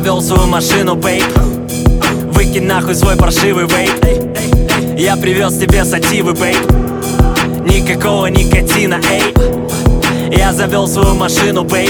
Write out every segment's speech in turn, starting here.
завел свою машину, бейб. Выкинь нахуй свой паршивый вейп. Я привез тебе сативы, бейб. Никакого никотина, эй. Я завел свою машину, бейб.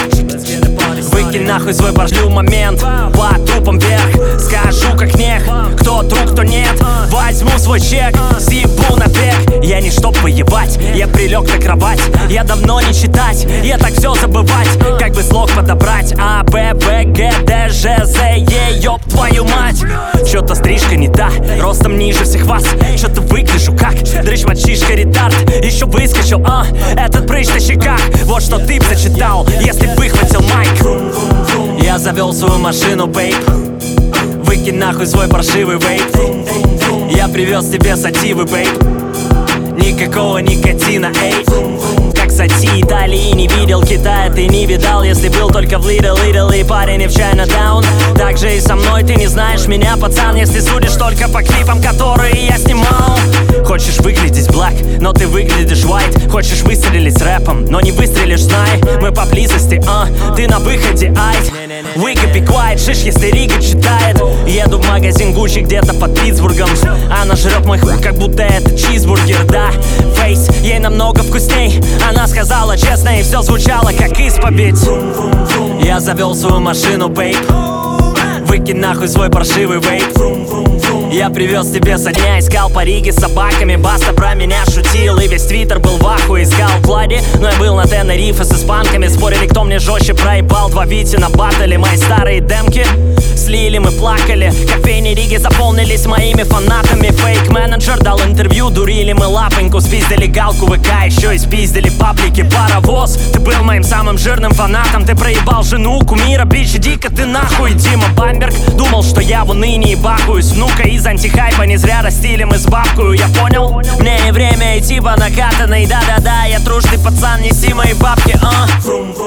Выкинь нахуй свой паршлю момент. По трупам вверх, скажу как нех. Кто друг, кто нет. Возьму свой чек, съебу на бег. Я не чтоб воевать, я прилег на кровать. Я давно не читать, я так все забывать. Как бы слог подобрать. А, Б, В, Г, Д, Ж, З, Е, ёб твою мать. Чё-то стрижка не та, ростом ниже всех вас. Чё-то выгляжу как дрыщ мальчишка ретард. Еще выскочил, этот прыщ на щеках. Вот что ты б зачитал, если бы выхватил майк. Я завел свою машину, бейб. Выкинь нахуй свой паршивый вейп. Я привез тебе сативы, бейб. Никакого никотина, эй. Как сати Италии, не видел Китая, ты не видал. Если был только в Little и парень и в Chinatown. Так же и со мной, ты не знаешь меня, пацан. Если судишь только по клипам, которые я снимал. Хочешь выглядеть black, но ты выглядишь white. Хочешь выстрелить с рэпом, но не выстрелишь, знай. Мы поблизости, ты на выходе, айт. Wake be quiet, шиш, если Рига читает. Еду в магазин Гуччи где-то под Питтсбургом. Она жрет мой хуй, как будто это чизбургер, да. Фейс, ей намного вкусней. Она сказала честно, и все звучало как исповедь. Я завел свою машину, бейб. Выкинь нахуй свой паршивый вейп. Я привез тебе со дня, искал по Риге с собаками. Баста про меня шутил, и весь твиттер был в ахуе. Искал Влади, но я был на Тенерифе с испанками. Спорили, кто мне жестче проебал. Два Вити на баттле, мои старые демки слили, мы плакали. Кофейни Риги заполнились моими фанатами. Фейк-менеджер дал интервью, дурили мы лапоньку. Спиздили галку ВК, еще и спиздили паблики. Паровоз, ты был моим самым жирным фанатом. Ты проебал жену, кумира, бич, иди-ка ты нахуй. Дима Бамберг думал, что я в унынии бахаюсь. Внука из антихайпа, не зря растили мы с бабкою, я понял? Мне не время идти по накатанной, да-да-да. Я трушный пацан, неси мои бабки,